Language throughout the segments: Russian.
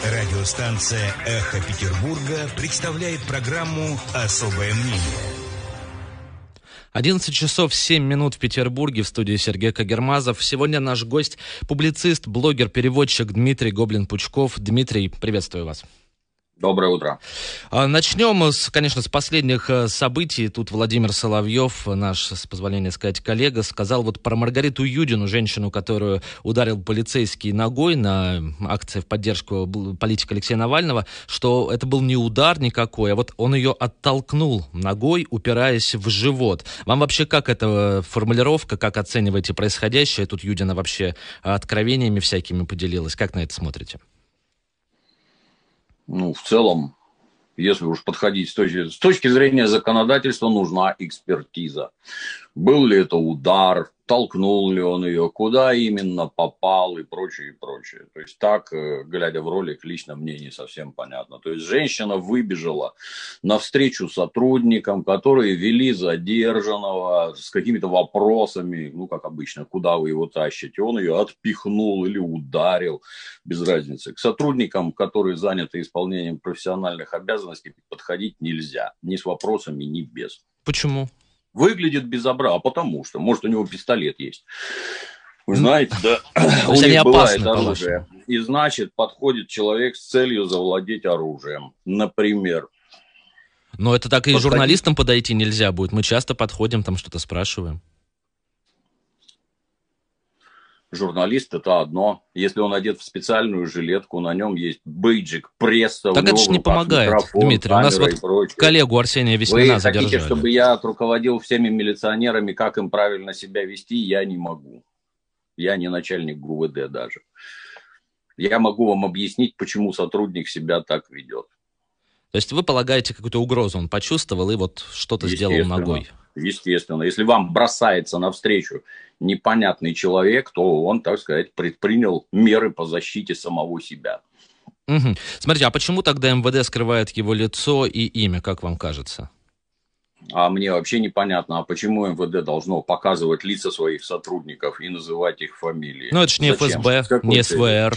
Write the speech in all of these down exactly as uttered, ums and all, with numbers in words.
Радиостанция «Эхо Петербурга» представляет программу «Особое мнение». одиннадцать часов семь минут в Петербурге, в студии Сергей Кагермазов. Сегодня наш гость – публицист, блогер, переводчик Дмитрий Гоблин-Пучков. Дмитрий, приветствую вас. Доброе утро. Начнем, с, конечно, с последних событий. Тут Владимир Соловьев, наш, с позволения сказать, коллега, сказал вот про Маргариту Юдину, женщину, которую ударил полицейский ногой на акции в поддержку политика Алексея Навального, что это был не удар никакой, а вот он ее оттолкнул ногой, упираясь в живот. Вам вообще как эта формулировка, как оцениваете происходящее? Тут Юдина вообще откровениями всякими поделилась. Как на это смотрите? Ну, в целом, если уж подходить с точки, с точки зрения законодательства, нужна экспертиза. Был ли это удар, толкнул ли он ее, куда именно попал и прочее, и прочее. То есть так, глядя в ролик, лично мне не совсем понятно. То есть женщина выбежала навстречу сотрудникам, которые вели задержанного с какими-то вопросами, ну, как обычно, куда вы его тащите. Он ее отпихнул или ударил, без разницы. К сотрудникам, которые заняты исполнением профессиональных обязанностей, подходить нельзя. Ни с вопросами, ни без. Почему? Выглядит безобразно, а потому что, может, у него пистолет есть. Вы знаете, да, у них бывает оружие. И значит, подходит человек с целью завладеть оружием. Например. Но это так и журналистам подойти нельзя будет. Мы часто подходим, там что-то спрашиваем. Журналист – это одно. Если он одет в специальную жилетку, на нем есть бейджик, пресса. Так это же не помогает, Дмитрий. У нас вот коллегу Арсения Весьмина задержали. Вы хотите, чтобы я руководил всеми милиционерами, как им правильно себя вести? Я не могу. Я не начальник ГУВД даже. Я могу вам объяснить, почему сотрудник себя так ведет. То есть вы полагаете, какую-то угрозу он почувствовал и вот что-то сделал ногой? Естественно. Если вам бросается навстречу непонятный человек, то он, так сказать, предпринял меры по защите самого себя. Угу. Смотрите, а почему тогда эм вэ дэ скрывает его лицо и имя, как вам кажется? А мне вообще непонятно, а почему эм вэ дэ должно показывать лица своих сотрудников и называть их фамилии? Ну, это же не Зачем? эф эс бэ, не эс вэ эр.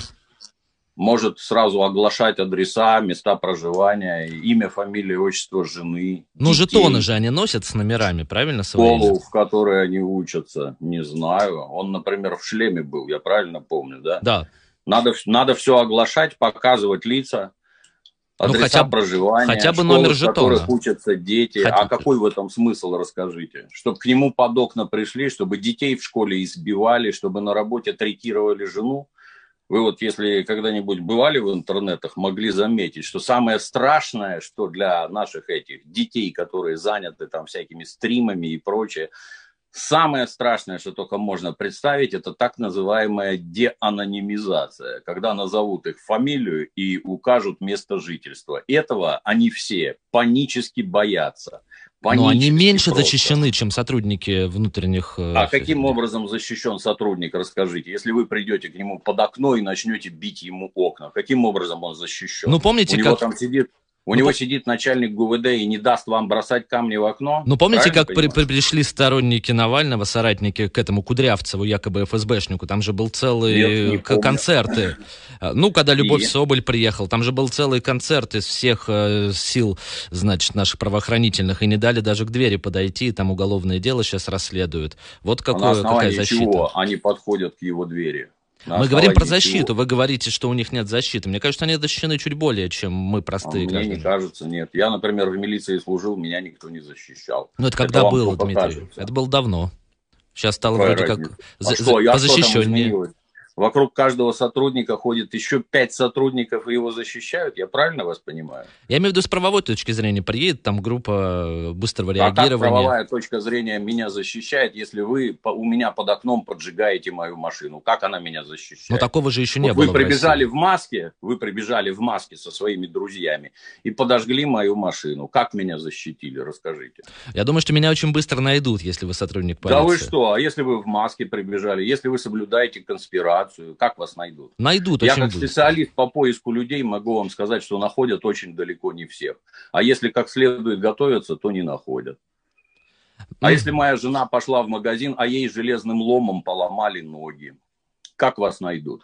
Может сразу оглашать адреса, места проживания, имя, фамилия, отчество жены. Ну, детей. жетоны же они носят с номерами, правильно? Школу, в которой они учатся, не знаю. Он, например, в шлеме был, я правильно помню, да? Да. Надо, надо все оглашать, показывать лица, адреса ну, хотя, проживания, хотя бы школы, номер в которых учатся дети. Хотя... А какой в этом смысл, расскажите? Чтобы к нему под окна пришли, чтобы детей в школе избивали, чтобы на работе третировали жену. Вы вот, если когда-нибудь бывали в интернетах, могли заметить, что самое страшное, что для наших этих детей, которые заняты там всякими стримами и прочее, самое страшное, что только можно представить, это так называемая деанонимизация, когда назовут их фамилию и укажут место жительства. Этого они все панически боятся. Но они меньше просто защищены, чем сотрудники внутренних... А каким образом защищен сотрудник, расскажите? Если вы придете к нему под окно и начнете бить ему окна, каким образом он защищен? Ну, помните, У него как... там сидит... У ну, него по... сидит начальник ГУВД и не даст вам бросать камни в окно? Ну, помните, правильно как при, при, пришли сторонники Навального, соратники к этому Кудрявцеву, якобы эф эс бэшнику, там же был целый Нет, концерты. Ну, когда Любовь и... Соболь приехал, там же был целый концерт из всех э, сил, значит, наших правоохранительных, и не дали даже к двери подойти, там уголовное дело сейчас расследуют. Вот какое, а на основании какая защита. Чего они подходят к его двери? Мы говорим про защиту, чего? Вы говорите, что у них нет защиты. Мне кажется, они защищены чуть более, чем мы, простые а граждане. Мне не кажется, нет. Я, например, в милиции служил, меня никто не защищал. Ну, это когда это было, Дмитрий? Кажется. Это было давно. Сейчас стало Какая вроде разница? как а за, что? Я позащищеннее. Что Вокруг каждого сотрудника ходит еще пять сотрудников, и его защищают. Я правильно вас понимаю? Я имею в виду с правовой точки зрения. Приедет там группа быстрого а реагирования. Как правовая точка зрения меня защищает, если вы у меня под окном поджигаете мою машину? Как она меня защищает? Ну, такого же еще вот не вы было. Вы прибежали в, в маске, вы прибежали в маске со своими друзьями и подожгли мою машину. Как меня защитили? Расскажите. Я думаю, что меня очень быстро найдут, если вы сотрудник полиции. Да вы что? А если вы в маске прибежали? Если вы соблюдаете конспирацию, как вас найдут? Найдут. Найдут Я очень как быстро. Специалист по поиску людей могу вам сказать, что находят очень далеко не всех. А если как следует готовятся, то не находят. А mm. если моя жена пошла в магазин, а ей железным ломом поломали ноги, как вас найдут?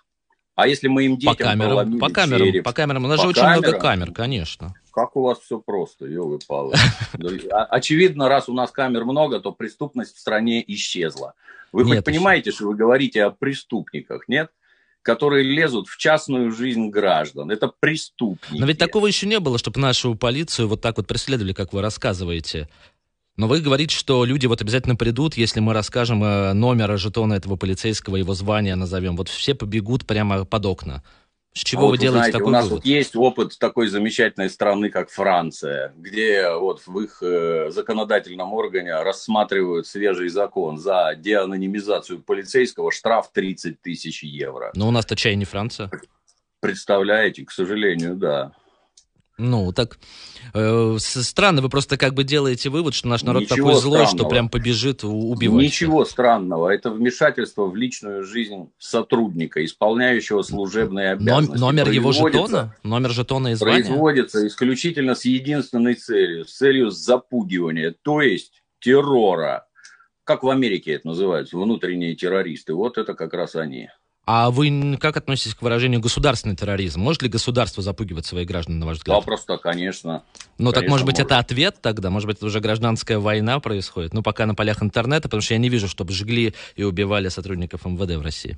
А если мы им детям по камерам, проломили по камерам, череп? по камерам. У нас По же очень камерам? много камер, конечно. Как у вас все просто, ёлы-палы. Очевидно, раз у нас камер много, то преступность в стране исчезла. Вы Нет хоть понимаете, еще. что вы говорите о преступниках, нет? Которые лезут в частную жизнь граждан. Это преступники. Но ведь такого еще не было, чтобы нашу полицию вот так вот преследовали, как вы рассказываете. Но вы говорите, что люди вот обязательно придут, если мы расскажем э, номер жетона этого полицейского, его звание назовем. Вот все побегут прямо под окна. С чего а вы вот, делаете знаете, такой у нас вывод? вот есть опыт такой замечательной страны, как Франция, где вот в их э, законодательном органе рассматривают свежий закон за деанонимизацию полицейского, штраф тридцать тысяч евро. Но у нас-то чай не Франция. Представляете, к сожалению, да. Ну, так э, странно, вы просто как бы делаете вывод, что наш народ Ничего такой злой, странного. что прям побежит убивать. Ничего странного. Это вмешательство в личную жизнь сотрудника, исполняющего служебные обязанности. Номер его Производится- жетона? Номер жетона и звания? Производится исключительно с единственной целью, с целью запугивания, то есть террора. Как в Америке это называется, внутренние террористы. Вот это как раз они. А вы как относитесь к выражению государственный терроризм? Может ли государство запугивать своих граждан, на ваш взгляд? Запросто, конечно. Ну, так, Конечно, может быть, может. это ответ тогда? Может быть, это уже гражданская война происходит? Ну, пока на полях интернета, потому что я не вижу, чтобы жгли и убивали сотрудников эм вэ дэ в России.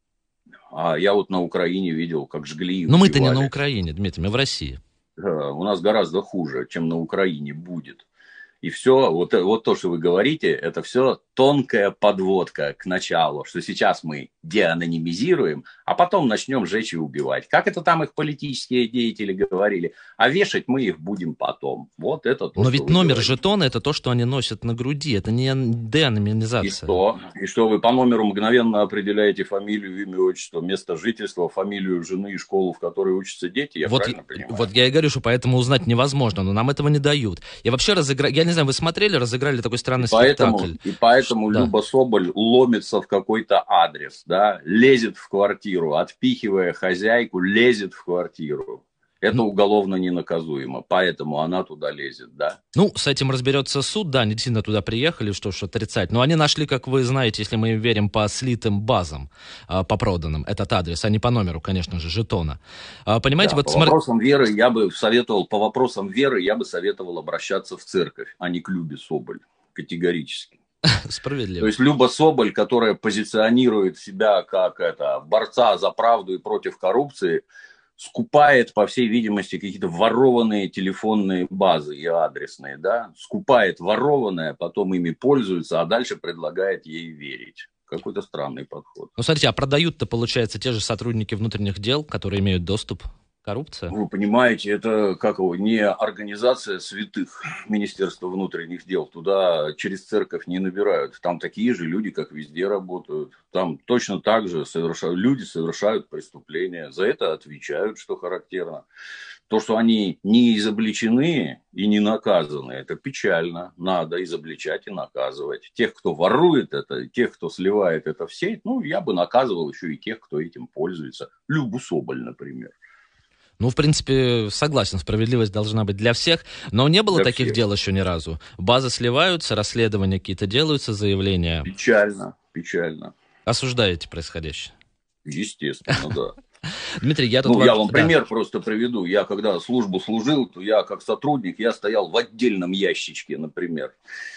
А я вот на Украине видел, как жгли и Но мы-то не убивали. на Украине, Дмитрий, мы в России. Да, у нас гораздо хуже, чем на Украине будет. И все, вот, вот то, что вы говорите, это все тонкая подводка к началу, что сейчас мы деанонимизируем, а потом начнем жечь и убивать. Как это там их политические деятели говорили? А вешать мы их будем потом. Вот это то, Но что ведь вы номер говорите. жетона — это то, что они носят на груди, это не деанонимизация. И что? И что вы по номеру мгновенно определяете фамилию, имя, отчество, место жительства, фамилию жены и школу, в которой учатся дети? Я Вот, правильно понимаю? вот я и говорю, что поэтому узнать невозможно, но нам этого не дают. Я вообще разыграл, я не знаю, вы смотрели, разыграли такой странный И поэтому, спектакль. и поэтому Да. Люба Соболь ломится в какой-то адрес, да, лезет в квартиру, отпихивая хозяйку, лезет в квартиру. Это Ну. уголовно ненаказуемо, поэтому она туда лезет, да. Ну, с этим разберется суд, да, они действительно туда приехали, что ж отрицать. Но они нашли, как вы знаете, если мы им верим, по слитым базам, а, по проданным, этот адрес, а не по номеру, конечно же, жетона. А, понимаете, Да, вот по смотр- вопросам веры я бы советовал, по вопросам веры я бы советовал обращаться в церковь, а не к Любе Соболь, категорически. справедливо. То есть Люба Соболь, которая позиционирует себя как это, борца за правду и против коррупции, скупает, по всей видимости, какие-то ворованные телефонные базы и адресные, да, скупает ворованное, потом ими пользуется, а дальше предлагает ей верить. Какой-то странный подход. Ну, смотрите, а продают-то, получается, те же сотрудники внутренних дел, которые имеют доступ. Коррупция? Вы понимаете, это как его, не организация святых Министерства внутренних дел. Туда через церковь не набирают. Там такие же люди, как везде работают. Там точно так же совершают, люди совершают преступления. За это отвечают, что характерно. То, что они не изобличены и не наказаны, это печально. Надо изобличать и наказывать. Тех, кто ворует это, тех, кто сливает это в сеть, ну, я бы наказывал еще и тех, кто этим пользуется. Любу Соболь, например. Ну, в принципе, согласен, справедливость должна быть для всех, но не было Для таких всех. дел еще ни разу. Базы сливаются, расследования какие-то делаются, заявления. Печально, печально. Осуждаете происходящее? Естественно, да. Дмитрий, я тут... Ну, я вам да. пример просто приведу. Я когда службу служил, то я как сотрудник, я стоял в отдельном ящичке, например.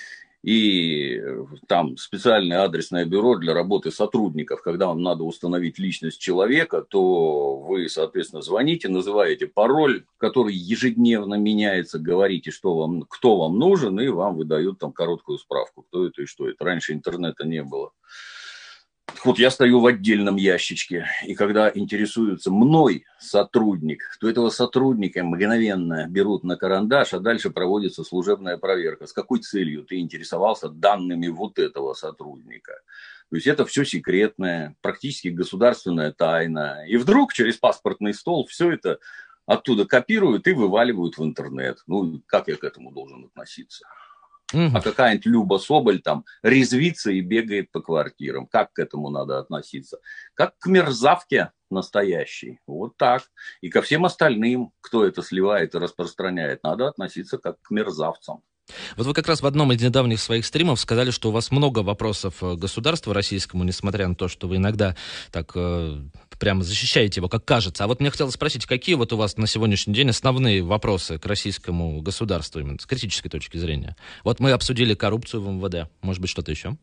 И там специальное адресное бюро для работы сотрудников. Когда вам надо установить личность человека, то вы, соответственно, звоните, называете пароль, который ежедневно меняется, говорите, что вам, кто вам нужен, и вам выдают там короткую справку, кто это и что это. Раньше интернета не было. Вот я стою в отдельном ящичке, и когда интересуется мной сотрудник, то этого сотрудника мгновенно берут на карандаш, а дальше проводится служебная проверка. С какой целью ты интересовался данными вот этого сотрудника? То есть это все секретное, практически государственная тайна. И вдруг через паспортный стол все это оттуда копируют и вываливают в интернет. Ну, как я к этому должен относиться? Мгм. А какая-нибудь Люба Соболь там резвится и бегает по квартирам. Как к этому надо относиться? Как к мерзавке настоящей. Вот так. И ко всем остальным, кто это сливает и распространяет, надо относиться как к мерзавцам. Вот вы как раз в одном из недавних своих стримов сказали, что у вас много вопросов к государству российскому, несмотря на то, что вы иногда так э, прямо защищаете его, как кажется. А вот мне хотелось спросить, какие вот у вас на сегодняшний день основные вопросы к российскому государству именно с критической точки зрения? Вот мы обсудили коррупцию в эм вэ дэ. Может быть, что-то еще?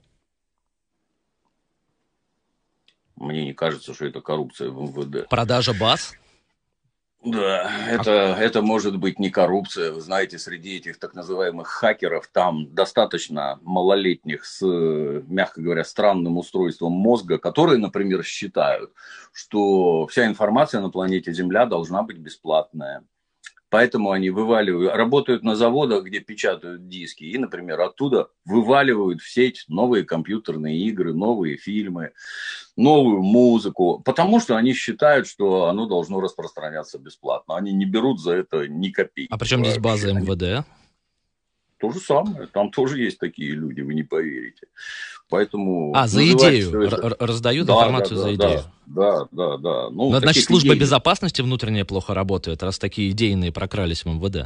Мне не кажется, что это коррупция в эм вэ дэ. Продажа баз? Да, это, это может быть не коррупция. Вы знаете, среди этих так называемых хакеров там достаточно малолетних с, мягко говоря, странным устройством мозга, которые, например, считают, что вся информация на планете Земля должна быть бесплатная. Поэтому они вываливают, работают на заводах, где печатают диски, и, например, оттуда вываливают в сеть новые компьютерные игры, новые фильмы, новую музыку, потому что они считают, что оно должно распространяться бесплатно. Они не берут за это ни копейки. А при чем здесь база эм вэ дэ? То же самое. Там тоже есть такие люди, вы не поверите. Поэтому а, за идею. Это... Раздают да, информацию да, за да, идею. Да, да, да. Ну, Но, значит, служба идей... безопасности внутренняя плохо работает, раз такие идейные прокрались в эм вэ дэ.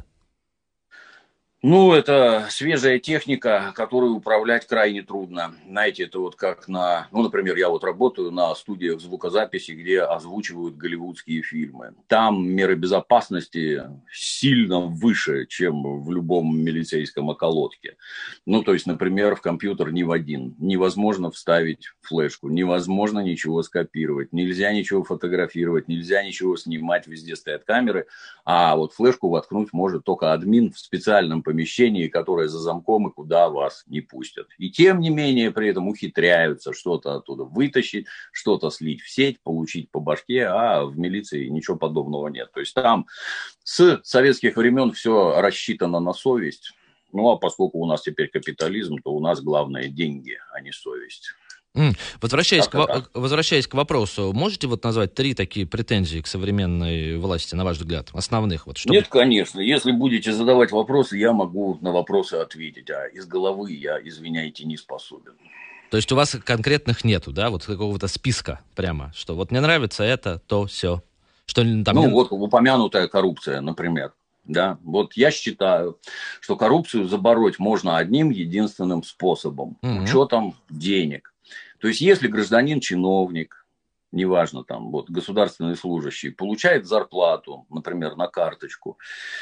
Ну, это свежая техника, которой управлять крайне трудно. Знаете, это вот как на... Ну, например, я вот работаю на студиях звукозаписи, где озвучивают голливудские фильмы. Там меры безопасности сильно выше, чем в любом милицейском околотке. Ну, то есть, например, в компьютер ни в один. Невозможно вставить флешку, невозможно ничего скопировать, нельзя ничего фотографировать, нельзя ничего снимать, везде стоят камеры. А вот флешку воткнуть может только админ в специальном помещении, которое за замком и куда вас не пустят. И тем не менее при этом ухитряются что-то оттуда вытащить, что-то слить в сеть, получить по башке, а в милиции ничего подобного нет. То есть там с советских времен все рассчитано на совесть. Ну а поскольку у нас теперь капитализм, то у нас главное деньги, а не совесть. Возвращаясь к, возвращаясь к вопросу, можете вот назвать три такие претензии к современной власти, на ваш взгляд, основных? Вот, чтобы... Нет, конечно. Если будете задавать вопросы, я могу на вопросы ответить, а из головы я, извиняйте, не способен. То есть у вас конкретных нету, да, вот какого-то списка прямо, что вот мне нравится это, то все. Что, там, ну, мне... вот упомянутая коррупция, например. Да, вот я считаю, что коррупцию забороть можно одним единственным способом, mm-hmm. учетом денег. То есть, если гражданин-чиновник, неважно, там, вот, государственный служащий, получает зарплату, например, на карточку,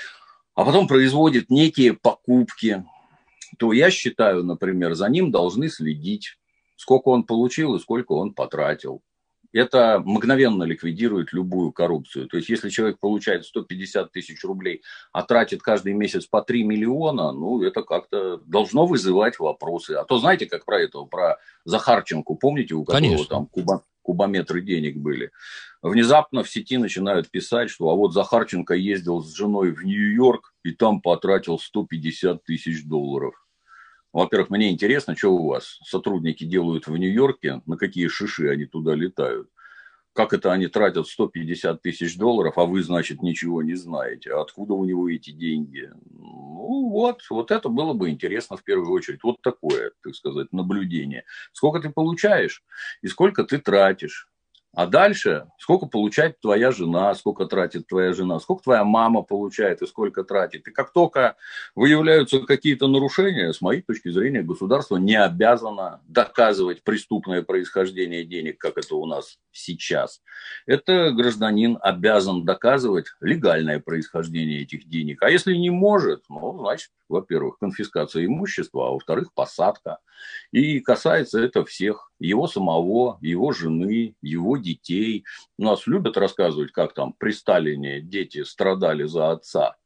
а потом производит некие покупки, то я считаю, например, за ним должны следить, сколько он получил и сколько он потратил. Это мгновенно ликвидирует любую коррупцию. То есть, если человек получает сто пятьдесят тысяч рублей, а тратит каждый месяц по три миллиона, ну, это как-то должно вызывать вопросы. А то знаете, как про этого, про Захарченко, помните, у которого Конечно. Там куба, кубометры денег были? Внезапно в сети начинают писать, что а вот Захарченко ездил с женой в Нью-Йорк и там потратил сто пятьдесят тысяч долларов. Во-первых, мне интересно, что у вас сотрудники делают в Нью-Йорке, на какие шиши они туда летают. Как это они тратят сто пятьдесят тысяч долларов, а вы, значит, ничего не знаете. Откуда у него эти деньги? Ну, вот, вот это было бы интересно в первую очередь. Вот такое, так сказать, наблюдение. Сколько ты получаешь и сколько ты тратишь. А дальше, сколько получает твоя жена, сколько тратит твоя жена, сколько твоя мама получает и сколько тратит. И как только выявляются какие-то нарушения, с моей точки зрения, государство не обязано доказывать преступное происхождение денег, как это у нас сейчас. Это гражданин обязан доказывать легальное происхождение этих денег. А если не может, ну, значит, во-первых, конфискация имущества, а во-вторых, посадка. И касается это всех, его самого, его жены, его детей. У нас любят рассказывать, как там при Сталине дети страдали за отца.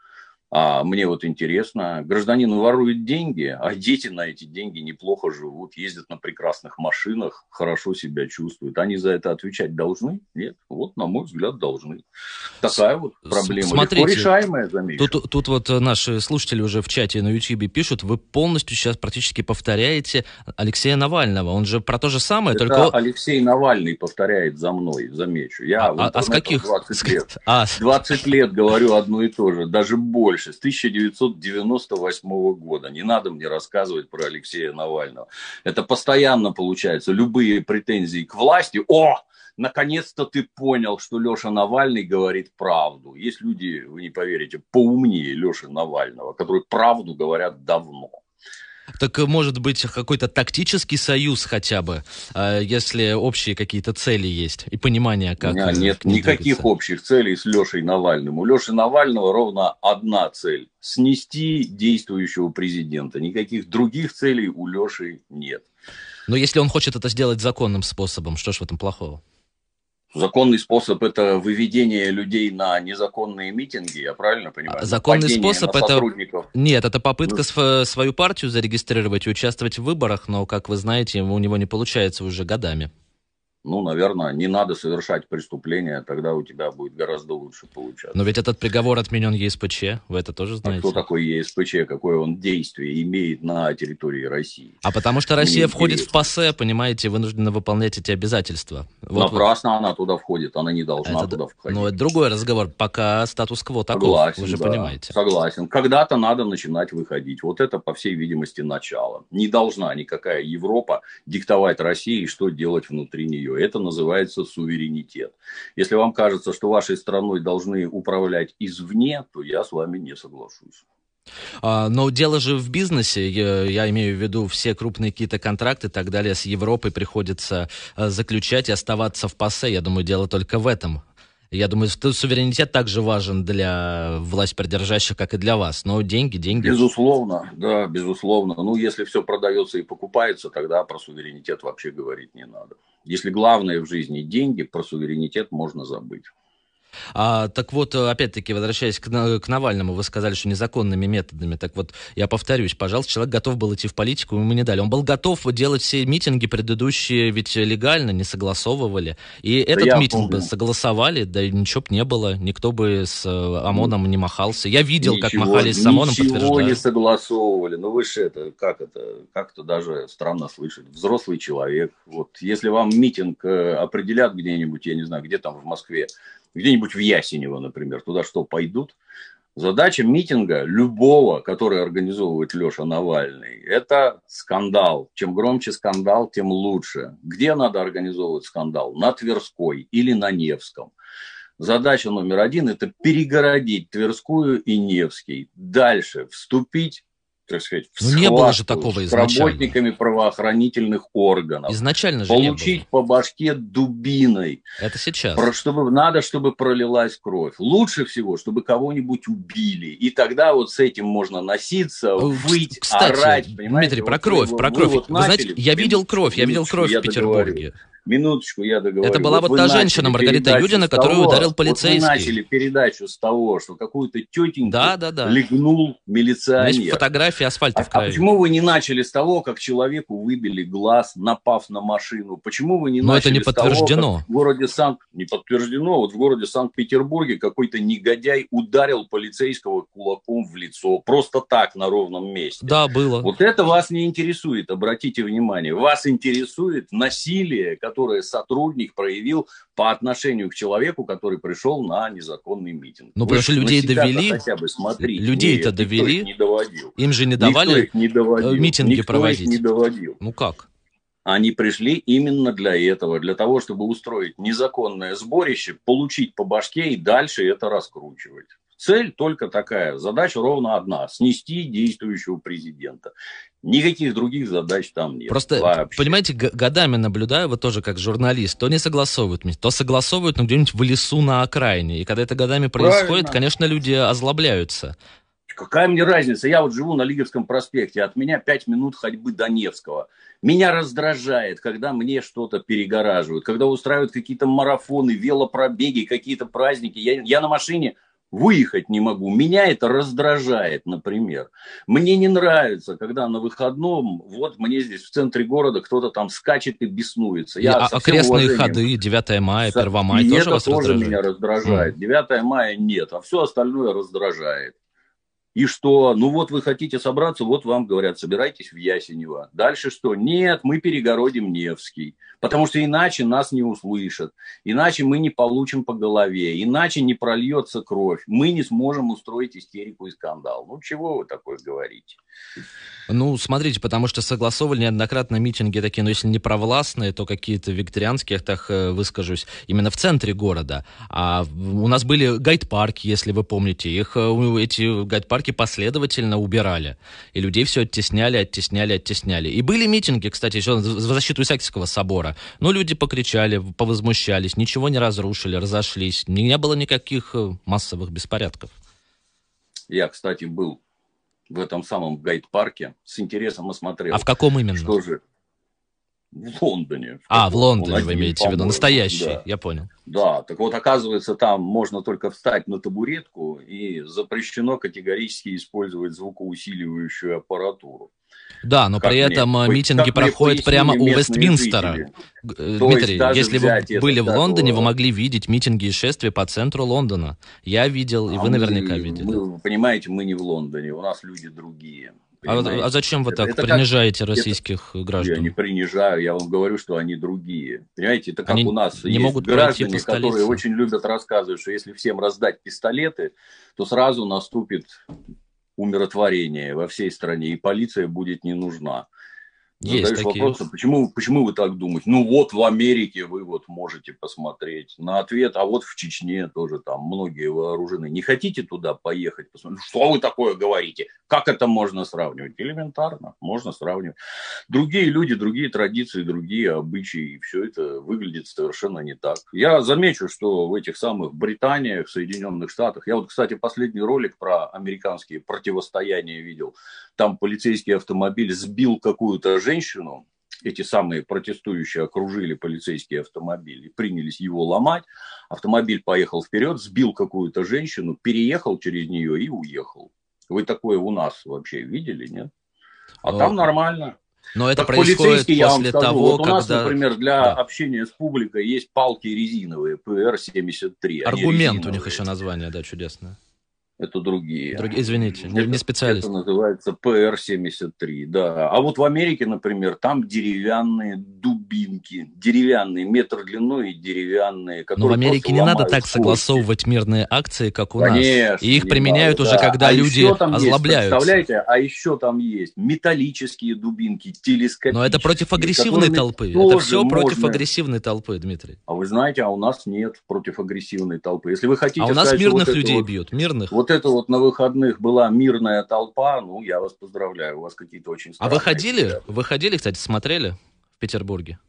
А мне вот интересно, гражданин ворует деньги, а дети на эти деньги неплохо живут, ездят на прекрасных машинах, хорошо себя чувствуют. Они за это отвечать должны? Нет. Вот, на мой взгляд, должны. Такая вот проблема. Смотрите, легко решаемая, замечу. Тут, тут вот наши слушатели уже в чате на Ютьюбе пишут, вы полностью сейчас практически повторяете Алексея Навального. Он же про то же самое, это только... Алексей Навальный повторяет за мной, замечу. Я а, в а с каких... двадцать лет. А... двадцать лет говорю одно и то же, даже больше. С тысяча девятьсот девяносто восьмого года. Не надо мне рассказывать про Алексея Навального. Это постоянно получается. Любые претензии к власти. О, наконец-то ты понял, что Леша Навальный говорит правду. Есть люди, вы не поверите, поумнее Леши Навального, которые правду говорят давно. Так может быть какой-то тактический союз хотя бы, если общие какие-то цели есть и понимание, как... У меня нет никаких двигаться. Общих целей с Лешей Навальным. У Леши Навального ровно одна цель – снести действующего президента. Никаких других целей у Леши нет. Но если он хочет это сделать законным способом, что ж в этом плохого? Законный способ – это выведение людей на незаконные митинги, я правильно понимаю? Законный способ – это… Нет, это попытка ну... свою партию зарегистрировать и участвовать в выборах, но, как вы знаете, у него не получается уже годами. Ну, наверное, не надо совершать преступления, тогда у тебя будет гораздо лучше получаться. Но ведь этот приговор отменен ЕСПЧ, вы это тоже знаете? А кто такой ЕСПЧ, какое он действие имеет на территории России? А потому что Россия Мне входит интересно. в ПАСЕ, понимаете, вынуждена выполнять эти обязательства. Вот Напрасно вот. Она туда входит, она не должна это, туда входить. Ну, это другой разговор, пока статус-кво таков, согласен, вы же да, понимаете. Согласен, когда-то надо начинать выходить, вот это, по всей видимости, начало. Не должна никакая Европа диктовать России, что делать внутри нее, это называется суверенитет. Если вам кажется, что вашей страной должны управлять извне, то я с вами не соглашусь. А, но дело же в бизнесе, я, я имею в виду все крупные какие-то контракты и так далее с Европой приходится а, заключать и оставаться в ПАСЕ. Я думаю, дело только в этом. Я думаю, что суверенитет также важен для властьпридержащих, как и для вас. Но деньги, деньги... Безусловно, да, безусловно. Ну, если все продается и покупается, тогда про суверенитет вообще говорить не надо. Если главное в жизни деньги, про суверенитет можно забыть. А, так вот, опять-таки, возвращаясь к, к Навальному, вы сказали, что незаконными методами. Так вот, я повторюсь, пожалуйста, человек готов был идти в политику, ему не дали. Он был готов делать все митинги предыдущие, ведь легально, не согласовывали. И да этот митинг бы согласовали, да ничего бы не было, никто бы с ОМОНом не махался. Я видел, ничего, как махались с ОМОНом, подтверждаю. Ничего не согласовывали. Ну вы же это, как это, как-то даже странно слышать. Взрослый человек. Вот, если вам митинг определят где-нибудь, я не знаю, где там в Москве, где-нибудь в Ясенево, например, туда что, пойдут? Задача митинга любого, который организовывает Леша Навальный, это скандал. Чем громче скандал, тем лучше. Где надо организовывать скандал? На Тверской или на Невском. Задача номер один – это перегородить Тверскую и Невский. Дальше вступить, так сказать, в ну, не было же такого с работниками правоохранительных органов. Изначально же получить не было. По башке дубиной. Это сейчас. Про, чтобы, надо, чтобы пролилась кровь. Лучше всего, чтобы кого-нибудь убили. И тогда вот с этим можно носиться, выть, Кстати, орать. Дмитрий, про кровь, про кровь. Вы, вот вы знаете, я видел кровь, я видел кровь в Петербурге. Минуточку, я договорю. Это была вот, вот та женщина, Маргарита Юдина, которую того, ударил полицейский. Вот вы начали передачу с того, что какую-то тетеньку да, да, да. легнул милиционер. Есть фотографии асфальта а, в краю. А почему вы не начали с того, как человеку выбили глаз, напав на машину? Почему вы не Но начали это не с того, подтверждено. как в городе Санкт... Не подтверждено. Вот в городе Санкт-Петербурге какой-то негодяй ударил полицейского кулаком в лицо. Просто так, на ровном месте. Да, было. Вот это вас не интересует, обратите внимание. Вас интересует насилие, которое сотрудник проявил по отношению к человеку, который пришел на незаконный митинг. Ну, потому что людей довели, хотя бы смотрите. людей-то довели, не доводил. Им же не давали никто их не доводил. митинги никто проводить. Их не доводил. Ну как? Они пришли именно для этого, для того, чтобы устроить незаконное сборище, получить по башке и дальше это раскручивать. Цель только такая, задача ровно одна – снести действующего президента. Никаких других задач там нет. Просто, вообще. Понимаете, годами наблюдаю, вот тоже как журналист, то не согласовывают, то согласовывают, но где-нибудь в лесу на окраине. И когда это годами происходит, правильно. Конечно, люди озлобляются. Какая мне разница? Я вот живу на Лиговском проспекте, от меня пять минут ходьбы до Невского. Меня раздражает, когда мне что-то перегораживают, когда устраивают какие-то марафоны, велопробеги, какие-то праздники. Я, я на машине выехать не могу. Меня это раздражает, например. Мне не нравится, когда на выходном, вот мне здесь в центре города кто-то там скачет и беснуется. Я а окрестные ходы, девятое мая, первое мая и тоже это вас тоже раздражает? меня раздражает. девятое мая нет, а все остальное раздражает. И что? Ну вот вы хотите собраться, вот вам говорят, собирайтесь в Ясенево. Дальше что? Нет, мы перегородим Невский, потому что иначе нас не услышат, иначе мы не получим по голове, иначе не прольется кровь, мы не сможем устроить истерику и скандал. Ну чего вы такое говорите? Ну, смотрите, потому что согласовывали неоднократно митинги такие, ну, если не провластные, то какие-то вегетарианские, я так э, выскажусь, именно в центре города. А в- у нас были гайд-парки, если вы помните, их э, у- эти гайд-парки последовательно убирали. И людей все оттесняли, оттесняли, оттесняли. И были митинги, кстати, еще в защиту Исаакиевского собора. Ну, люди покричали, повозмущались, ничего не разрушили, разошлись. Не, не было никаких э, массовых беспорядков. Я, кстати, был в этом самом гайд-парке, с интересом А в осмотрел, каком именно? что же в Лондоне. В А, в каком? Он Лондоне вы один, имеете в виду, по-моему. настоящий, Да. я понял. Да, так вот, оказывается, там можно только встать на табуретку и запрещено категорически использовать звукоусиливающую аппаратуру. Да, но Как при мне, этом э, как митинги мне проходят пояснили прямо у местные Вестминстера. жители. Г- э, То есть Дмитрий, даже если вы взять этот, были в как Лондоне, вы его, могли видеть митинги и шествия по центру Лондона. Я видел, и а вы наверняка мы, видели. мы, вы понимаете, мы не в Лондоне, у нас люди другие, А, вот- а понимаете? зачем вы Это, так это как, принижаете это, российских э, я не граждан? принижаю, я вам говорю, что они другие. Понимаете, это как у Они нас не есть могут пройти по граждане, которые столице. очень любят рассказывать, что если всем раздать пистолеты, то сразу наступит умиротворение во всей стране, и полиция будет не нужна. Есть Задаешь такие. вопрос, а почему, почему вы так думаете? Ну вот в Америке вы вот можете посмотреть. На ответ, а вот в Чечне тоже там многие вооружены. Не хотите туда поехать посмотреть? Что вы такое говорите? Как это можно сравнивать? Элементарно, можно сравнивать. Другие люди, другие традиции, другие обычаи, и все это выглядит совершенно не так. Я замечу, что в этих самых Британиях, Соединенных Штатах, я вот, кстати, последний ролик про американские противостояния видел, там полицейский автомобиль сбил какую-то женщину, эти самые протестующие окружили полицейский автомобиль и принялись его ломать, автомобиль поехал вперед, сбил какую-то женщину, переехал через нее и уехал. Вы такое у нас вообще видели, нет? А Э, там нормально. Но это Как происходит полицейский, я вам после скажу, того, вот у нас, когда... например, для Да. общения с публикой есть палки резиновые, П Р семьдесят три, они Аргумент у них резиновые, еще название, да, чудесное. это другие. Друг- Извините, не, не Это, это специалист. называется П Р семьдесят три, да. А вот в Америке, например, там деревянные дубинки, деревянные, метр длиной и деревянные, Но в которые Америке просто не надо ломают так кости. согласовывать мирные акции, как у нас. Конечно, И их не применяют надо, уже, да. когда А люди еще там есть, озлобляются. представляете, а еще там есть металлические дубинки, телескопические. Но это против агрессивной которыми толпы. Это тоже все против можно... агрессивной толпы, Дмитрий. А вы знаете, а у нас нет против агрессивной толпы. Если вы А хотите у нас сказать, что вот мирных это людей вот, бьют. Мирных. вот это вот на выходных была мирная толпа, ну, я вас поздравляю, у вас какие-то очень А вы странные ходили? взгляды. Вы ходили, кстати, смотрели в Петербурге?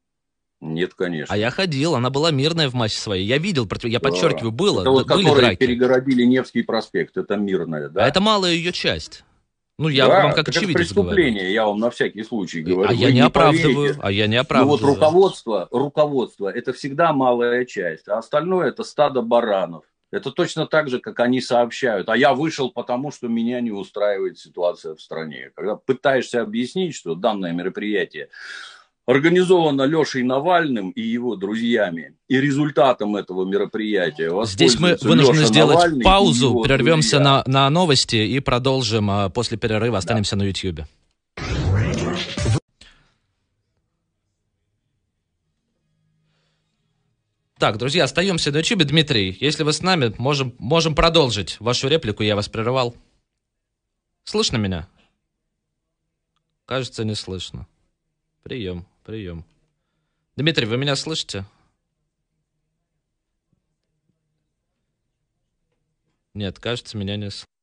Нет, конечно. А я ходил, она была мирная в массе своей. Я видел, против- я Да. подчеркиваю, было, Это д- вот, были которые драки. перегородили Невский проспект, это мирная, да? А это малая ее часть. Ну, я да, вам как так это очевидец говорю. преступление, я вам на всякий случай говорю. А Вы я не оправдываю, поверите. а я не Ну вот оправдываю. руководство, руководство, это всегда малая часть, а остальное это стадо баранов. Это точно так же, как они сообщают. А я вышел потому, что меня не устраивает ситуация в стране. Когда пытаешься объяснить, что данное мероприятие организовано Лешей Навальным и его друзьями, и результатом этого мероприятия Здесь мы воспользуются вынуждены Леша сделать Навальный и паузу, его прервемся друзья. на, на новости и продолжим а после перерыва. Останемся на Ютьюбе. Так, друзья, остаемся на Ютьюбе. Дмитрий, если вы с нами, можем, можем продолжить вашу реплику. Я вас прерывал. Слышно меня? Кажется, не слышно. Прием, прием. Дмитрий, вы меня слышите? Нет, кажется, меня не слышно.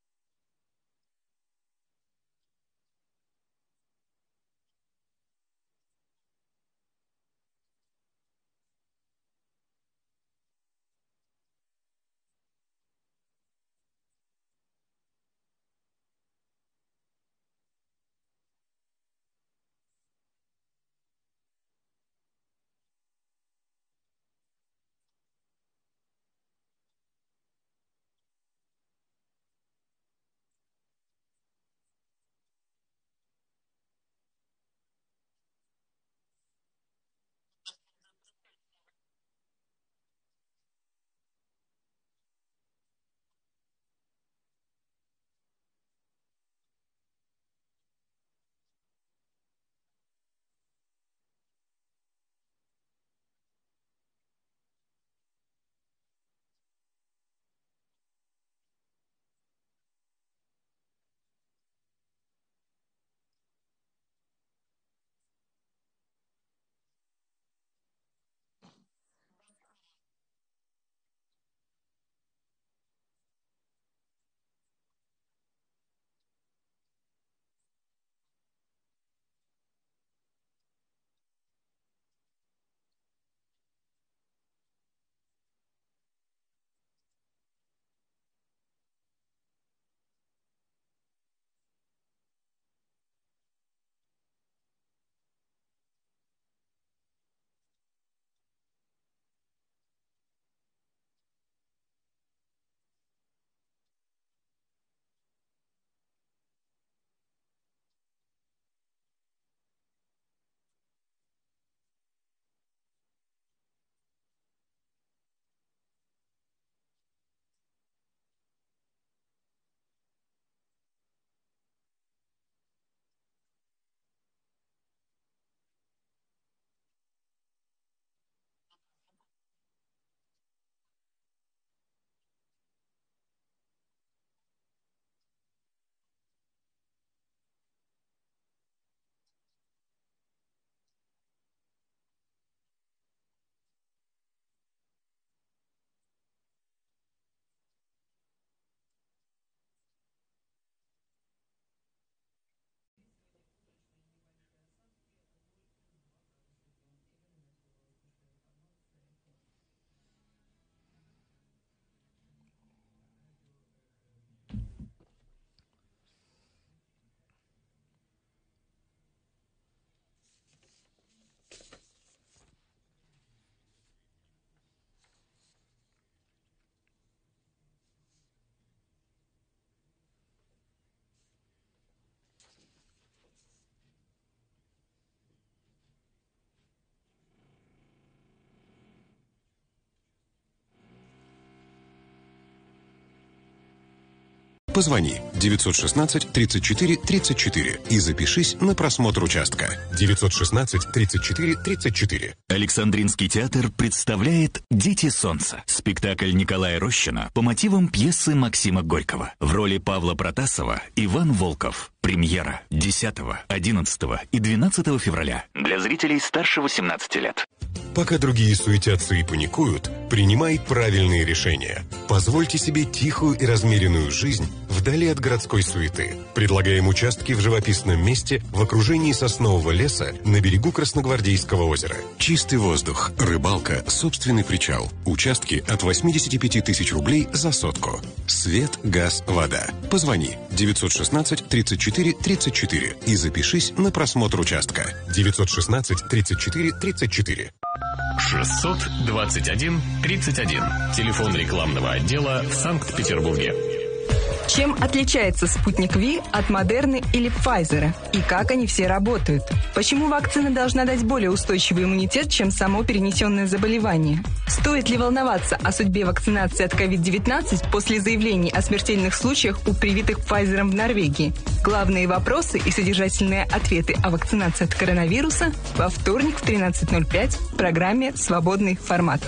Позвони девятьсот шестнадцать тридцать четыре тридцать четыре и запишись на просмотр участка. девятьсот шестнадцать тридцать четыре тридцать четыре. Александринский театр представляет «Дети солнца» – спектакль Николая Рощина по мотивам пьесы Максима Горького. В роли Павла Протасова Иван Волков. Премьера десятого, одиннадцатого и двенадцатого февраля. Для зрителей старше восемнадцати лет. Пока другие суетятся и паникуют, принимай правильные решения. Позвольте себе тихую и размеренную жизнь вдали от городской суеты. Предлагаем участки в живописном месте в окружении соснового леса на берегу Красногвардейского озера. Чистый воздух, рыбалка, собственный причал. Участки от восьмидесяти пяти тысяч рублей за сотку. Свет, газ, вода. Позвони девятьсот шестнадцать тридцать четыре тридцать четыре и запишись на просмотр участка. девятьсот шестнадцать тридцать четыре тридцать четыре. шестьсот двадцать один тридцать один. Телефон рекламного отдела в Санкт-Петербурге. Чем отличается «Спутник Ви» от «Модерны» или «Пфайзера»? И как они все работают? Почему вакцина должна дать более устойчивый иммунитет, чем само перенесенное заболевание? Стоит ли волноваться о судьбе вакцинации от ковид девятнадцать после заявлений о смертельных случаях у привитых «Пфайзером» в Норвегии? Главные вопросы и содержательные ответы о вакцинации от коронавируса во вторник в тринадцать ноль пять в программе «Свободный формат».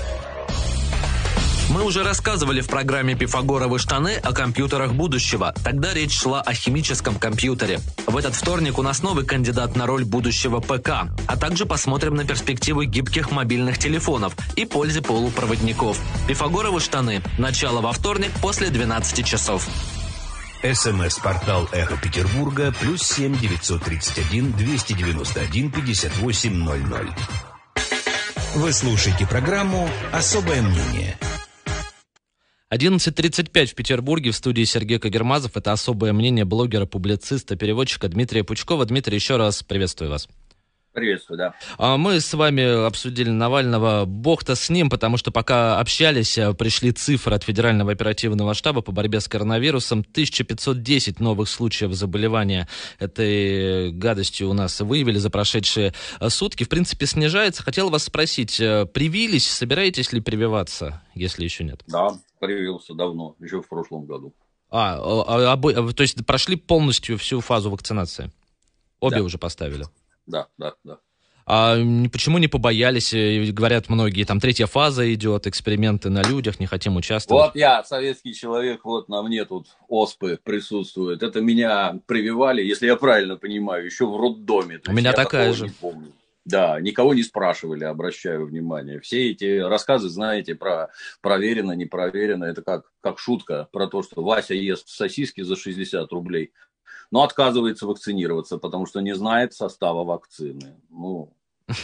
Мы уже рассказывали в программе «Пифагоровы штаны» о компьютерах будущего. Тогда речь шла о химическом компьютере. В этот вторник у нас новый кандидат на роль будущего ПК. А также посмотрим на перспективы гибких мобильных телефонов и пользе полупроводников. «Пифагоровы штаны». Начало во вторник после двенадцати часов. СМС-портал «Эхо Петербурга» плюс семь девятьсот тридцать один двести девяносто один пятьдесят восемь ноль ноль. Вы слушаете программу «Особое мнение». одиннадцать тридцать пять в Петербурге, в студии Сергей Кагермазов. Это особое мнение блогера, публициста, переводчика Дмитрия Пучкова. Дмитрий, еще раз приветствую вас. Приветствую, да. А Мы с вами обсудили Навального. Бог-то с ним, потому что пока общались, пришли цифры от Федерального оперативного штаба по борьбе с коронавирусом. тысяча пятьсот десять новых случаев заболевания этой гадостью у нас выявили за прошедшие сутки. В принципе, снижается. Хотел вас спросить, привились, собираетесь ли прививаться, если еще нет? Да, привился давно, еще в прошлом году. А, а, а, а то есть прошли полностью всю фазу вакцинации? Обе Да. уже поставили? Да, да, да. А почему не побоялись? Говорят многие, там третья фаза идет, эксперименты на людях, не хотим участвовать. Вот я, советский человек, вот на мне тут оспы присутствуют. Это меня прививали, если я правильно понимаю, еще в роддоме. То У меня я такая такого же. не помню. Да, никого не спрашивали, обращаю внимание. Все эти рассказы, знаете, про проверено, не проверено, это как, как шутка про то, что Вася ест сосиски за шестьдесят рублей, но отказывается вакцинироваться, потому что не знает состава вакцины. Ну,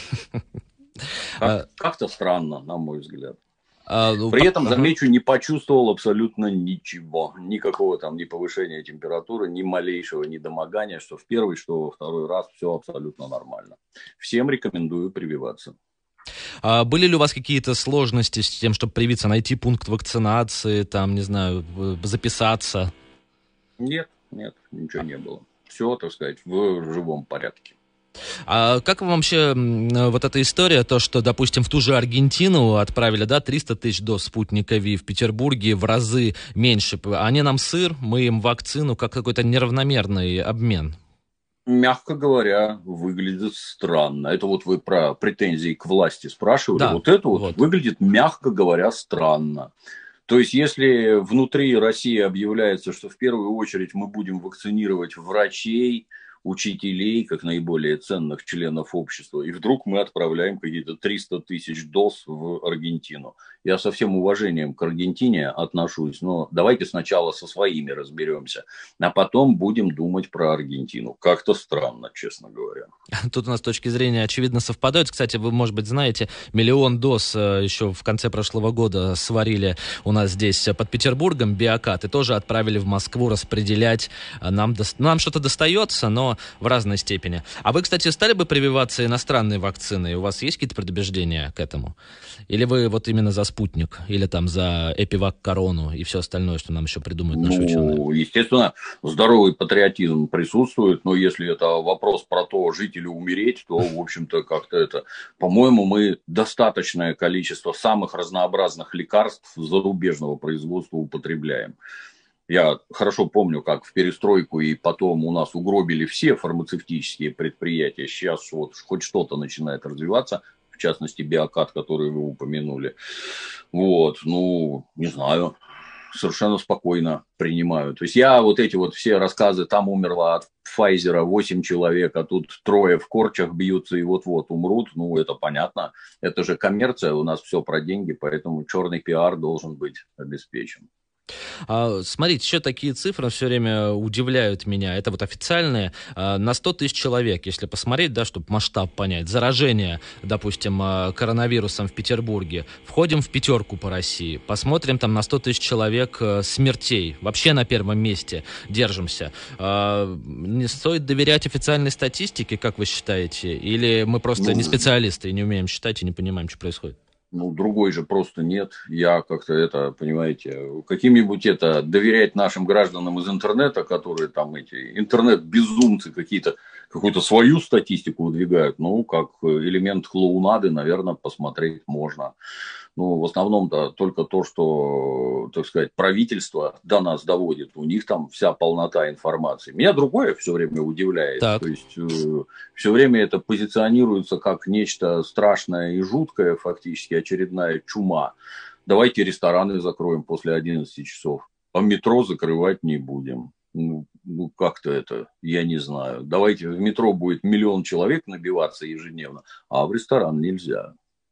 как- как-то странно, на мой взгляд. А, ну, При по- этом, ага. замечу, не почувствовал абсолютно ничего. Никакого там ни повышения температуры, ни малейшего недомогания, что в первый, что во второй раз, все абсолютно нормально. Всем рекомендую прививаться. А были ли у вас какие-то сложности с тем, чтобы привиться, найти пункт вакцинации, там, не знаю, в- записаться? Нет, нет, ничего не было. Все, так сказать, в живом порядке. А как вам вообще м, вот эта история, то, что, допустим, в ту же Аргентину отправили, да, триста тысяч доз спутника Ви, в Петербурге в разы меньше. Они нам сыр, мы им вакцину, как какой-то неравномерный обмен. Мягко говоря, выглядит странно. Это вот вы про претензии к власти спрашивали. Да, вот это вот, вот. выглядит, мягко говоря, странно. То есть, если внутри России объявляется, что в первую очередь мы будем вакцинировать врачей, учителей, как наиболее ценных членов общества, и вдруг мы отправляем какие-то триста тысяч доз в Аргентину. Я со всем уважением к Аргентине отношусь, но давайте сначала со своими разберемся, а потом будем думать про Аргентину. Как-то странно, честно говоря. Тут у нас точки зрения, очевидно, совпадают. Кстати, вы, может быть, знаете, миллион доз э, еще в конце прошлого года сварили у нас здесь э, под Петербургом, биокат, и тоже отправили в Москву распределять. Э, Нам, дос- нам что-то достается, но в разной степени. А вы, кстати, стали бы прививаться иностранной вакциной? У вас есть какие-то предубеждения к этому? Или вы вот именно за спутник? Или там за эпивак-корону и все остальное, что нам еще придумают наши ученые? Ну, естественно, здоровый патриотизм присутствует, но если это вопрос про то, жить или умереть, то, в общем-то, как-то это... По-моему, мы достаточное количество самых разнообразных лекарств зарубежного производства употребляем. Я хорошо помню, как в перестройку и потом у нас угробили все фармацевтические предприятия. Сейчас вот хоть что-то начинает развиваться, в частности, Биокат, который вы упомянули. Вот, ну, не знаю, совершенно спокойно принимаю. То есть я вот эти вот все рассказы, там умерло от Pfizer восемь человек, а тут трое в корчах бьются и вот-вот умрут, ну, это понятно. Это же коммерция, у нас все про деньги, поэтому черный пиар должен быть обеспечен. А, смотрите, еще такие цифры все время удивляют меня. Это вот официальные. А, на сто тысяч человек, если посмотреть, да, чтобы масштаб понять. Заражение, допустим, коронавирусом в Петербурге. Входим в пятерку по России. Посмотрим там на сто тысяч человек смертей. Вообще на первом месте держимся. А, не стоит доверять официальной статистике, как вы считаете? Или мы просто ну, не специалисты и не умеем считать и не понимаем, что происходит? Ну, другой же просто нет. Я как-то это, понимаете, каким-нибудь это доверять нашим гражданам из интернета, которые там эти интернет-безумцы какие-то, какую-то свою статистику выдвигают, ну, как элемент клоунады, наверное, посмотреть можно. Ну, в основном-то только то, что, так сказать, правительство до нас доводит. У них там вся полнота информации. Меня другое все время удивляет. Так. То есть, э, все время это позиционируется как нечто страшное и жуткое, фактически очередная чума. Давайте рестораны закроем после одиннадцати часов, а метро закрывать не будем. Ну, ну, как-то это, я не знаю. Давайте в метро будет миллион человек набиваться ежедневно, а в ресторан нельзя.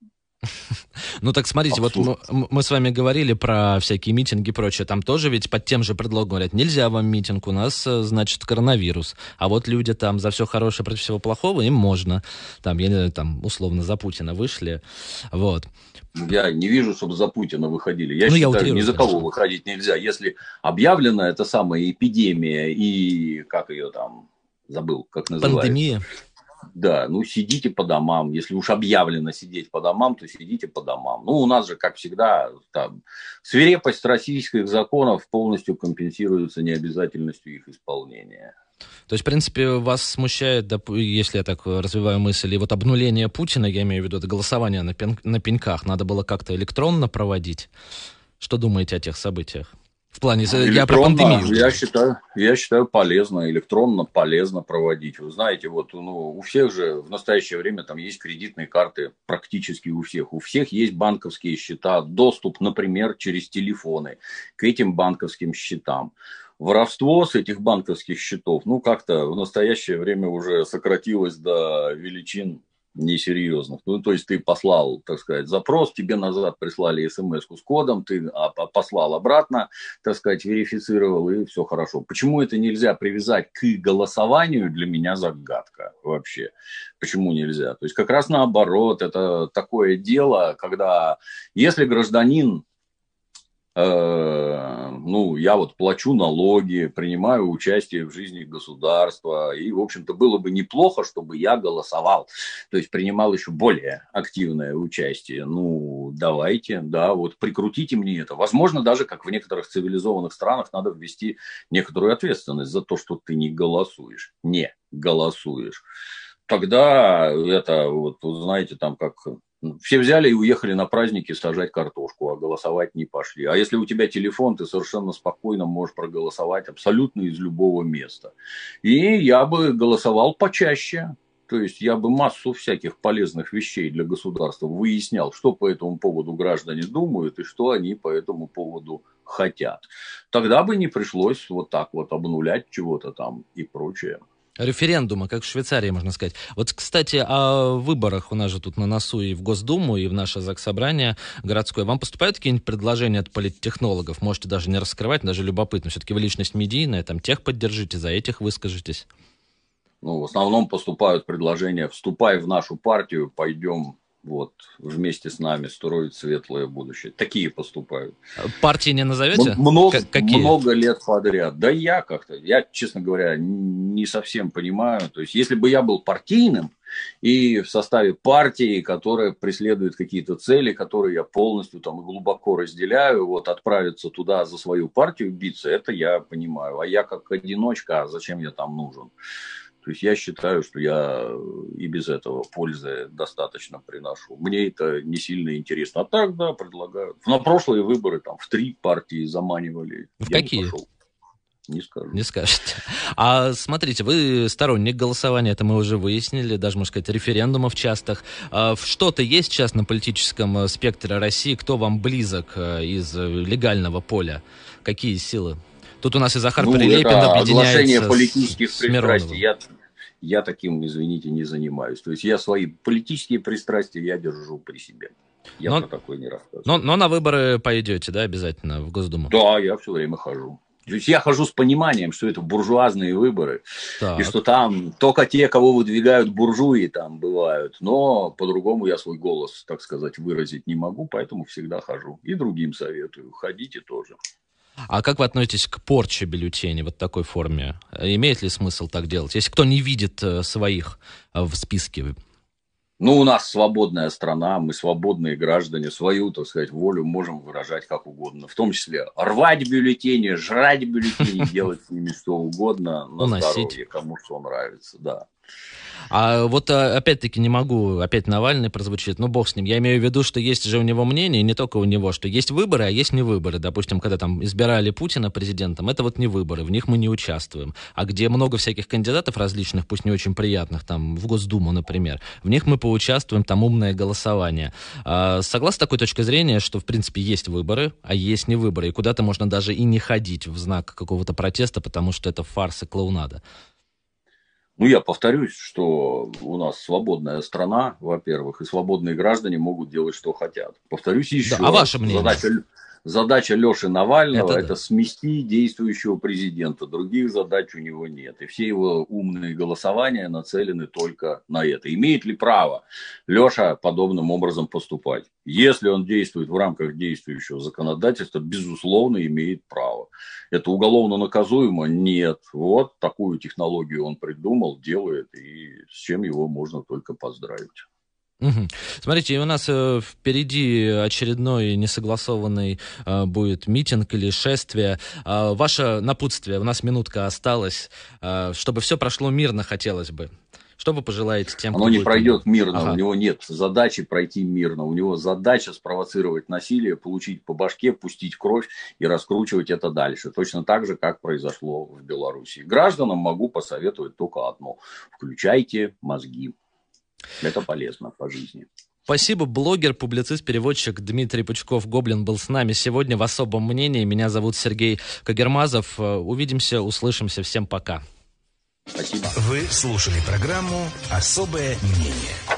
Ну так смотрите, вот мы, мы с вами говорили про всякие митинги и прочее, там тоже ведь под тем же предлогом говорят, нельзя вам митинг, у нас, значит, коронавирус, а вот люди там за все хорошее против всего плохого, им можно, там, я не знаю, там, условно, за Путина вышли, вот. Я не вижу, чтобы за Путина выходили. Я ну, считаю, я ни за кого конечно. выходить нельзя. Если объявлена эта самая эпидемия и, как ее там, забыл, как называется. Пандемия. Да, ну сидите по домам. Если уж объявлено сидеть по домам, то сидите по домам. Ну, у нас же, как всегда, там, свирепость российских законов полностью компенсируется необязательностью их исполнения. То есть, в принципе, вас смущает, если я так развиваю мысль, и вот обнуление Путина, я имею в виду, это голосование на, пен, на пеньках, надо было как-то электронно проводить. Что думаете о тех событиях? В плане, я про пандемию. Я считаю, я считаю полезно, электронно полезно проводить. Вы знаете, вот ну, у всех же в настоящее время там есть кредитные карты, практически у всех. У всех есть банковские счета, доступ, например, через телефоны к этим банковским счетам. Воровство с этих банковских счетов, ну, как-то в настоящее время уже сократилось до величин несерьезных. Ну, то есть, ты послал, так сказать, запрос, тебе назад прислали смс-ку с кодом, ты послал обратно, так сказать, верифицировал, и все хорошо. Почему это нельзя привязать к голосованию, для меня загадка вообще. Почему нельзя? То есть, как раз наоборот, это такое дело, когда, если гражданин, ну, я вот плачу налоги, принимаю участие в жизни государства, и, в общем-то, было бы неплохо, чтобы я голосовал, то есть принимал еще более активное участие. Ну, давайте, да, вот прикрутите мне это. Возможно, даже, как в некоторых цивилизованных странах, надо ввести некоторую ответственность за то, что ты не голосуешь, не голосуешь. Тогда это, вот, знаете, там как... Все взяли и уехали на праздники сажать картошку, а голосовать не пошли. А если у тебя телефон, ты совершенно спокойно можешь проголосовать абсолютно из любого места. И я бы голосовал почаще. То есть я бы массу всяких полезных вещей для государства выяснял, что по этому поводу граждане думают и что они по этому поводу хотят. Тогда бы не пришлось вот так вот обнулять чего-то там и прочее. Референдума, как в Швейцарии, можно сказать. Вот, кстати, о выборах у нас же тут на носу и в Госдуму, и в наше Заксобрание городское. Вам поступают какие-нибудь предложения от политтехнологов? Можете даже не раскрывать, даже любопытно. Все-таки вы личность медийная, там тех поддержите, за этих выскажитесь. Ну, в основном поступают предложения: вступай в нашу партию, пойдем вот вместе с нами строить светлое будущее. Такие поступают. Партии не назовете? Много, Какие? Много лет подряд. Да я как-то, я, честно говоря, не совсем понимаю. То есть, если бы я был партийным и в составе партии, которая преследует какие-то цели, которые я полностью там глубоко разделяю, вот отправиться туда за свою партию биться, это я понимаю. А я как одиночка, а зачем я там нужен? То есть я считаю, что я и без этого пользы достаточно приношу. Мне это не сильно интересно. А так, да, предлагают. На прошлые выборы там в три партии заманивали. В я какие? не пошел. Не скажу. Не скажете. А смотрите, вы сторонник голосования, это мы уже выяснили, даже, можно сказать, референдумов частых. А что-то есть сейчас на политическом спектре России, кто вам близок из легального поля? Какие силы? Тут у нас и Захар ну, Прилепин объединяется с, политических с пристрастий. Я, я таким, извините, не занимаюсь. То есть я свои политические пристрастия я держу при себе. Я но, про такое не рассказываю. Но, но на выборы пойдете, да, обязательно в Госдуму? Да, я все время хожу. То есть я хожу с пониманием, что это буржуазные выборы, так. И что там только те, кого выдвигают буржуи, там бывают. Но по-другому я свой голос, так сказать, выразить не могу, поэтому всегда хожу. И другим советую, ходите тоже. А как вы относитесь к порче бюллетеней вот в такой форме? Имеет ли смысл так делать, если кто не видит своих в списке? Ну, у нас свободная страна, мы свободные граждане, свою, так сказать, волю можем выражать как угодно. В том числе рвать бюллетени, жрать бюллетени, делать с ними что угодно, на здоровье, кому что нравится, да. А вот опять-таки не могу, опять Навальный прозвучит, ну бог с ним. Я имею в виду, что есть же у него мнение, и не только у него, что есть выборы, а есть не выборы. Допустим, когда там избирали Путина президентом, это вот не выборы, в них мы не участвуем. А где много всяких кандидатов различных, пусть не очень приятных, там в Госдуму, например, в них мы поучаствуем, там умное голосование. А, согласны с такой точкой зрения, что в принципе есть выборы, а есть не выборы, и куда-то можно даже и не ходить в знак какого-то протеста, потому что это фарс и клоунада? Ну, я повторюсь, что у нас свободная страна, во-первых, и свободные граждане могут делать, что хотят. Повторюсь еще да, а ваше мнение? Задача, задача Леши Навального – это, это да. смести действующего президента. Других задач у него нет. И все его умные голосования нацелены только на это. Имеет ли право Леша подобным образом поступать? Если он действует в рамках действующего законодательства, безусловно, имеет право. Это уголовно наказуемо? Нет. Вот такую технологию он придумал, делает, и с чем его можно только поздравить. Угу. Смотрите, у нас э, впереди очередной несогласованный э, будет митинг или шествие. Э, ваше напутствие, у нас минутка осталась, э, чтобы все прошло мирно, хотелось бы. Что вы пожелаете тем, Оно кто не будет... пройдет мирно, ага. У него нет задачи пройти мирно, у него задача спровоцировать насилие, получить по башке, пустить кровь и раскручивать это дальше. Точно так же, как произошло в Беларуси. Гражданам могу посоветовать только одно. Включайте мозги. Это полезно по жизни. Спасибо. Блогер, публицист, переводчик Дмитрий Пучков-Гоблин был с нами сегодня в особом мнении. Меня зовут Сергей Кагермазов. Увидимся, услышимся. Всем пока. Спасибо. Вы слушали программу «Особое мнение».